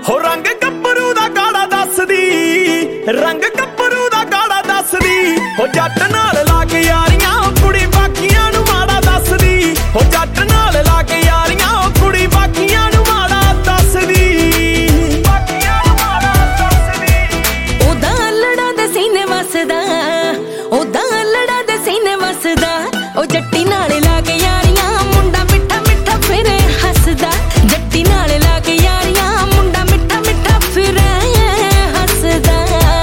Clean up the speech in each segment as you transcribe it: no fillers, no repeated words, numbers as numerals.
ਹੋ ਰੰਗ ਗੱਭਰੂ ਦਾ ਕਾਲਾ ਦੱਸਦੀ, ਰੰਗ ਗੱਭਰੂ ਦਾ ਕਾਲਾ ਦੱਸਦੀ। ਹੋ ਜੱਟ ਨਾਲ ਲਾ ਕੇ ਯਾਰੀਆਂ ਕੁੜੀ ਬਾਕੀਆਂ ਨੂੰ ਮਾੜਾ ਦੱਸਦੀ। ਹੋ ਜੱਟ ਨਾਲ ਲਾ ਕੇ ਯਾਰੀਆਂ ਕੁੜੀ ਬਾਕੀਆਂ ਨੂੰ ਮਾੜਾ ਦੱਸਦੀ, ਬਾਕੀਆਂ ਨੂੰ ਮਾੜਾ ਦੱਸਦੀ। ਉਹਦਾ ਅਲੜਾ ਦੇ ਸੀਨੇ ਵਸਦਾ, ਉਹਦਾ ਅਲੜਾ ਦੇ ਸੀਨੇ ਵਸਦਾ। ਉਹ ਜੱਟੀ ਨਾਲ ਲਾ ਕੇ ਯਾਰੀਆਂ ਮੁੰਡਾ ਮਿੱਠਾ ਮਿੱਠਾ ਫਿਰੇ ਹੱਸਦਾ। ਜੱਟੀ ਨਾਲ ਲਾ ਕੇ ਯਾਰੀਆਂ ਮੁੰਡਾ ਮਿੱਠਾ ਮਿੱਠਾ ਫਿਰੇ ਹੱਸਦਾ।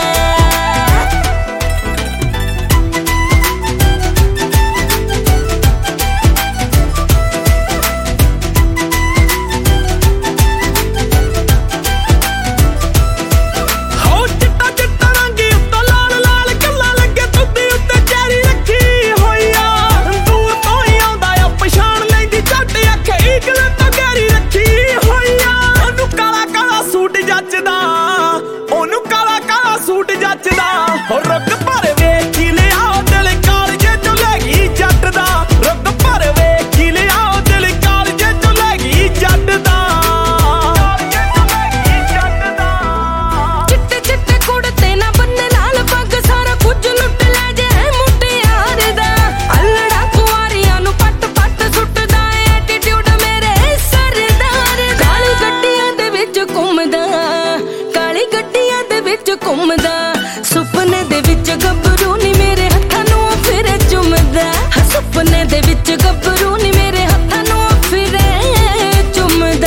ਉਹਨੂੰ ਕਾਲਾ ਕਾਲਾ ਸੂਟ ਜੱਚਦਾ। ਹੋ ਰੁੱਗ ਭਰ ਵੇਖ ਹੀ ਲਿਆ ਦਿਲ ਕਾਲਜੇ ਚੋਂ ਲੈ ਗਈ ਜੱਟ ਦਾ। ਰੁੱਗ ਭਰ ਵੇਖ ਹੀ ਲਿਆ ਦਿਲ ਕਾਲਜੇ ਚੋਂ ਲੈ ਗਈ ਜੱਟ ਦਾ, ਕਾਲਜੇ ਚੋਂ ਲੈ ਗਈ ਜੱਟ ਦਾ। ਚਿੱਟੇ ਚਿੱਟੇ ਕੁੜਤੇ ਨਾ ਬੰਨੇ ਲਾਲ ਪੱਗ ਸਾਰਾ ਕੁਝ ਲੁੱਟ ਲੈ ਜੇ ਮੁਟਿਆਰ ਦਾ। ਅਲੜਾ ਕੁਆਰੀਆਂ ਨੂੰ ਪੱਟ ਪੱਟ ਸੁੱਟਦਾ ਐਟੀਟਿਊਡ ਮੇਰੇ ਸਰਦਾਰ। ਕਾਲੀ ਗੱਡੀਆਂ ਦੇ ਵਿੱਚ ਘੁੰਮਦਾ, ਕਾਲੀ ਗੱਡੀਆਂ ਦੇ ਵਿੱਚ ਘੁੰਮਦਾ। ਸੁਪਨੇ ਦੇ ਵਿੱਚ ਗੱਭਰੂ ਨੀ ਮੇਰੇ ਹੱਥਾਂ ਨੂੰ ਫਿਰੇ ਚੁੰਮਦਾ। ਸੁਪਨੇ ਦੇ ਵਿੱਚ ਗੱਭਰੂ ਨੀ ਮੇਰੇ ਹੱਥਾਂ ਨੂੰ ਫਿਰੇ ਚੁੰਮਦਾ।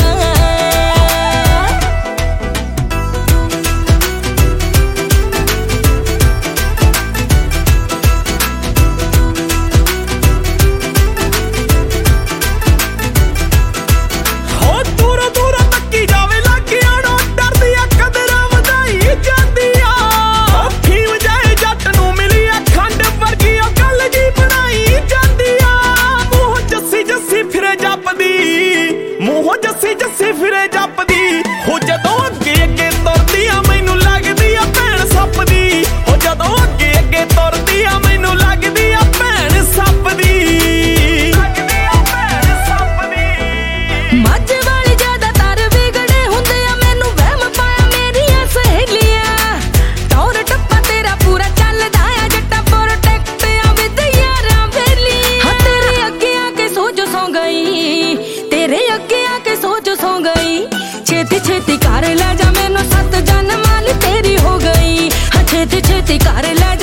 ਹੋ ਦੂਰੋਂ ਦੂਰੋਂ ਤੱਕੀ ਜਾਵੇ ਲਾਗਿਆਂ ਨੂੰ ਡਰਦੀ ਆ ਕਦਰਾਂ ਵਧਾਈ ਜਾਂਦੀ ਆ। ਫੀਮ ਜਾਏ ਜੱਟ ਨੂੰ ਮਿਲੀ ਆ ਖੰਡ ਵਰਗੀ ਉਹ ਗੱਲ ਜੀ ਬਣਾਈ ਜਾਂਦੀ ਆ। ਮੂੰਹ ਜੱਸੀ ਜੱਸੀ ਫਿਰੇ ਜੱਪਦੀ, ਮੂੰਹ ਜੱਸੀ ਜੱਸੀ ਫਿਰੇ ਜੱਪਦੀ। ਹੋ ਜਦੋਂ ਅੱਗੇ ਅੱਗੇ ਤੁਰਦੀ ਆ ਮੈਨੂੰ ਲੱਗਦੀ ਆ ਭੈਣ ਸੱਪ ਦੀ। ਹੋ ਜਦੋਂ ਅੱਗੇ ਅੱਗੇ ਤੁਰਦੀ ਆ ਮੈਨੂੰ ਲੱਗਦੀ ਆ ਭੈਣ ਸੱਪ ਦੀ, ਲੱਗਦੀ ਆ ਭੈਣ ਸੱਪ ਦੀ। ਮਾਝੇ ਵਾਲੇ ਜ਼ਿਆਦਾਤਰ ਵਿਗੜੇ ਹੁੰਦੇ ਆ, ਮੈਨੂੰ ਵਹਿਮ ਪਾਇਆ ਮੇਰੀਆਂ ਸਹੇਲੀਆਂ। ਟੌਰ ਟੱਪਾ ਤੇਰਾ ਪੂਰਾ ਚੱਲਦਾ ਆ, ਜੱਟਾ ਪ੍ਰੋਟੈਕਟ ਆ ਵਿਦ ਯਾਰਾਂ ਵੇਲੀ। ਹਾਂ ਤੇਰੇ ਅੱਗੇ ਆ ਕੇ ਸੋਚ ਸੌ ਗਈ, ਤੇਰੇ ਅੱਗੇ ਆ ਕੇ ਸੋਚ ਸੌ ਗਈ। ਛੇਤੀ ਛੇਤੀ ਕਰ ਲੈ ਜਾ ਮੈਨੂੰ 7 ਜਨਮਾਂ ਲਈ ਤੇਰੀ ਹੋ ਗਈ। ਹਾਂ ਛੇਤੀ ਛੇਤੀ ਕਰ ਲੈ